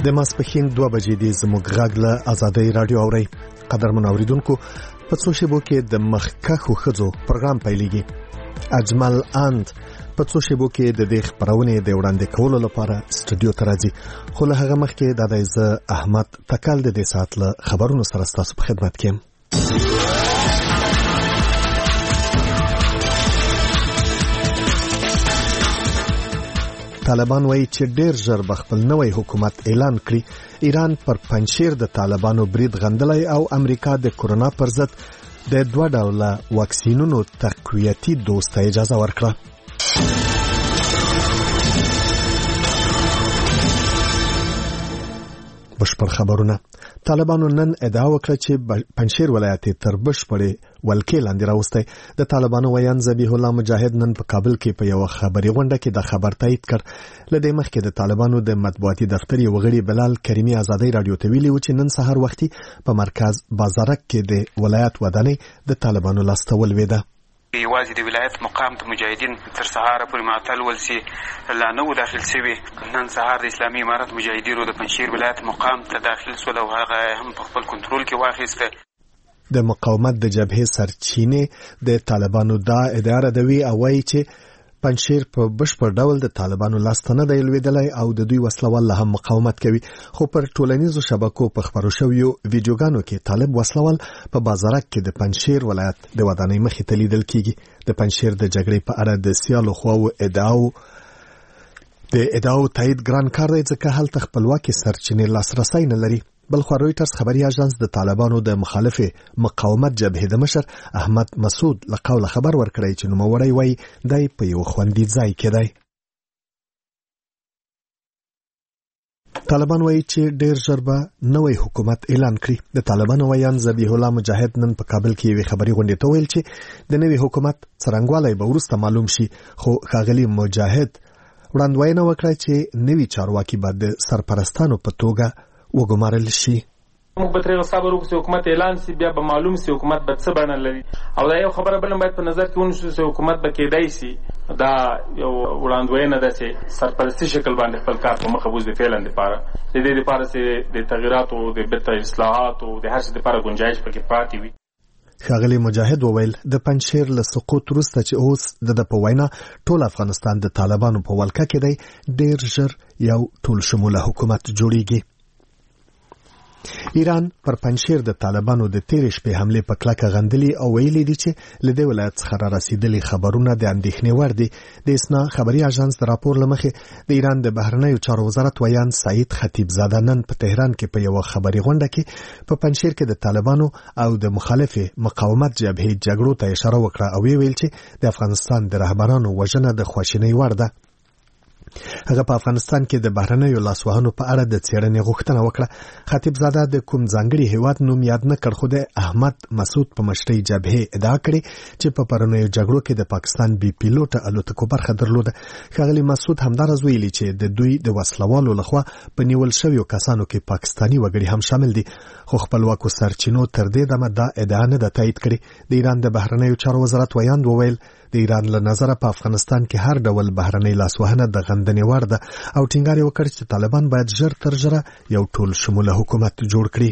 د ماسپښین 2 بجې د زموږ غږ له آزادۍ رادیو اوري. قدرمن اوریدونکو، په څو شیبو کې د مخکښو ښځو پروګرام پیلېږي. اجمل اند په څو شیبو کې د دې خبرونې د وړاندې کولو لپاره سټوډیو ته راځي. خو له هغه مخکې د دایزه احمد تکل د دې ساعت له خبرونو سره ستاسو په خدمت کې. طالبان وایي چې ډېر ژر به خپل نوی حکومت اعلان کړي. ایران پر پنجشیر د طالبانو برید غندلی او امریکا د کورونا پر ضد د 2 ډوله واکسینونو تقویتي دوز ته اجازه ورکړه. بشپړ خبرونه. طالبانو نن ادعا وکړه چې پنجشیر ولایت تر بشپړې ولکې لاندې راوستی. د طالبانو ویان ذبیح الله مجاهد نن په کابل کې په یو خبري غونډه کې د خبر تایید کړ. لدې مخکې د طالبانو د مطبوعاتي دفتر یو غړي بلال کریمی آزادۍ رادیو ته ویلي و چې نن سحر وختي په مرکز بازارک کې د ولایت ودانۍ د طالبانو لاسته ولوېده. یوازې د ولایت مقام ته مجاهدین تر سهار پورې معطل ولسی لا نو داخل شوي. نن سهار د اسلامي امارت مجاهدینو د پنجشیر ولایت مقام ته داخل شول او هغه هم په خپل کنټرول کې واخیسته. د مقاومت د جبهې سرچینې د طالبانو دا ادعا ردوي او وایي چې پنجشیر په بشپړ ډول د طالبانو لاسته نه دی لوېدلی او د دوی وسلوال هم مقاومت کوي. خو پر ټولنیزو شبکو په خپرو شویو ویډیوګانو کې طالب وسلوال په بازارک کې د پنجشیر ولایت د ودانۍ مخې ته لیدل کیږي. د پنجشیر د جګړې په اړه د سیالو خواو ادعاو تایید ګران کار دی ځکه هلته خپلواکي سرچینې لاسرسی نه لري. بلخو رویټرز خبري اژانس د طالبانو د مخالفه مقاومت جبهې د مشر احمد مسعود له قوله خبر ورکړی چې نوموړی وایي دی په یو خوندي ځای کې دی. طالبان وایي چې ډېر ژر به نوی حکومت اعلان کړي. د طالبانو ویان ذبیح الله مجاهد نن په کابل کې یوې خبري غونډې ته ویل چې د نوي حکومت څرنګوالی به وروسته معلوم شي. خو ښاغلي مجاهد وړاندوینه وکړه چې نوي چارواکي به د سرپرستانو په توګه وګمارل شي. موږ به ترې صبر وکړو چې حکومت اعلان شي، بیا به معلوم شي حکومت به څه بڼه لري. او دا یو خبره بل باید په نظر کې ونیسو چې حکومت به کېدای شي دا یو وړاندوینه ده چې سرپرستي شکل باندې خپل کار په مخه بوځي فعلا لپاره د دې لپاره چې د تغییراتو د بیرته اصلاحاتو د هر څه لپاره گنجائش پکې پاتې وي. ښاغلي مجاهد وویل د پنجشیر له سقوط وروسته چې اوس د په وینا ټول افغانستان د طالبانو په ولکه کې دی، ډېر ژر یو ټول شموله حکومت جوړیږي. ایران پر پنجشیر د طالبانو د تیرې شپې حملې په کلکه غندلي او ویلي دي چې له دې ولایت څخه را رسېدلي خبرونه د اندېښنې وړ دي. د اسنا خبري اژانس د راپور له مخې د ایران د بهرنیو چارو وزارت ویان سعید خطیبزاده نن په تهران کې په یوه خبري غونډه کې په پنجشیر کې د طالبانو او د مخالفې مقاومت جبهې جګړو ته اشاره وکړه او ویل چې د افغانستان د رهبرانو وژنه د خواشینۍ وړ ده. هغه په افغانستان کې د بهرنیو لاسوهنو په اړه د څېړنې غوښتنه وکړه. خطیبزاده د کوم ځانګړي هیواد نوم یاد نه کړ، خو د احمد مسعود په مشرۍ جبهې ادعا کړې چې په پرونیو جګړو کې د پاکستان بي پیلوټه الوتکو برخه درلوده. ښاغلي مسعود همداراز ویلي چې د دوی د وسلوالو لخوا په نیول شویو کسانو کې پاکستاني وګړي هم شامل دي. خو خپلواکو سرچینو تر دې دمه دا ادعا نه ده تایید کړې. د ایران د بهرنیو چارو وزارت ویاند وویل د ایران له نظره په افغانستان کې هر ډول بهرنۍ لاسوهنه د غندنې وړ ده او ټینګار یې وکړ چې طالبان باید ژر تر ژره یو ټول شموله حکومت جوړ کړي.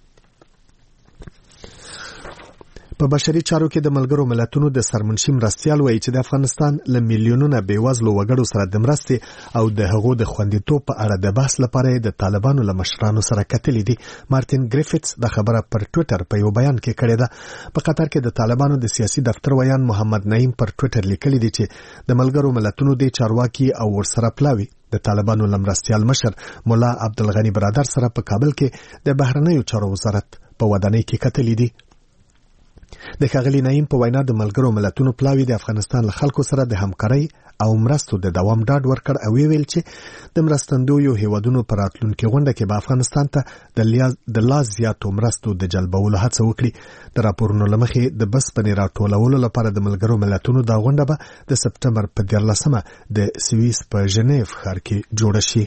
په بشري چارو کې د ملګرو ملتونو د سرمنشي مرستیال وایي چې د افغانستان له میلیونونه بېوزلو وګړو سره د مرستې او د هغو د خوندیتوب په اړه د بحث لپاره د طالبانو له مشرانو سره کتلي دي. مارتین ګریفټس د خبره پر ټویټر په یو بیان کې کړې ده. په قطر کې د طالبانو د سیاسي دفتر ویان محمد نعیم پر ټویټر لیکلي دي چې د ملګرو ملتونو د چارواکي او ورسره پلاوي د طالبانو له مرستیال مشر مولا عبدالغني برادر سره په کابل کې د بهرنیو چارو وزارت په ودانۍ کې کتلي دي. د ښاغلي نعیم په وینا د ملګرو ملتونو پلاوي د افغانستان له خلکو سره د همکارۍ او مرستو د دوام ډاډ ورکړ او ویل چې د مرستندویو هیوادونو پر راتلونکي غونډه کې به افغانستان ته د لا زیاتو مرستو د جلبولو هڅه وکړي. د راپورونو له مخې د بسپنې راټولولو لپاره د ملګرو ملتونو دا غونډه به د سپټمبر په 14مه د سویس په ژنیف ښار کې جوړه شي.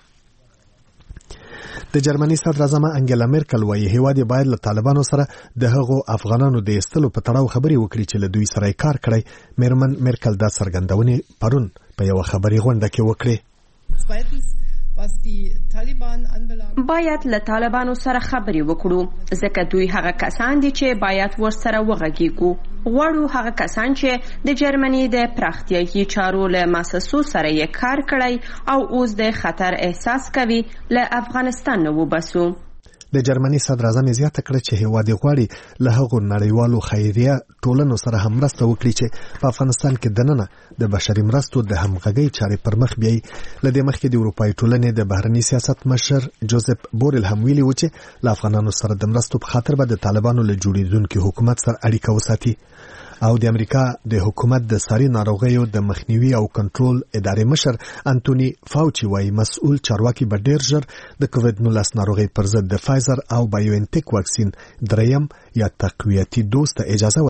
د جرمني صدر اعظم انګلا مرکل وایي هیواد باید له طالبانو سره د هغو افغانانو د ایستلو په تړاو خبرې وکړي چې له دوی سره کار کړی. میرمن مرکل دا څرګندونې پرون په یو خبري غونډه کې وکړې. باید له طالبانو سره خبرې وکړو ځکه دوی هغه کسان دي چې باید ورسره وغږیږو. غواړو هغه کسان چې د جرمني د پراختیایي چارو له مؤسسو سره یې کار کړی او اوس د خطر احساس کوي له افغانستان نه وباسو. د جرمني صدر اعظم زیاته کړه چې هیواد غواړي له هغو نړیوالو خیریه ټولنو سره هم مرسته وکړي چې په افغانستان کې دننه د بشري مرستو د همغږۍ چارې پر مخ بیایي. له دې مخکې د اروپایي ټولنې د بهرني سیاست مشر جوزف بورل هم ویلي و چې له افغانانو سره د مرستو په خاطر به د طالبانو له جوړېدونکي حکومت سره اړیکه وساتي. او د امریکا د حکومت د ساري ناروغیو د مخنیوي او کنټرول ادارې مشر انټونی فاوچي وايي مسؤل چارواکي به ډېر ژر د کووډ 19 ناروغۍ پر ضد د فایزر او بایو انټیک واکسین دریم یا تقویتي دوز ته اجازه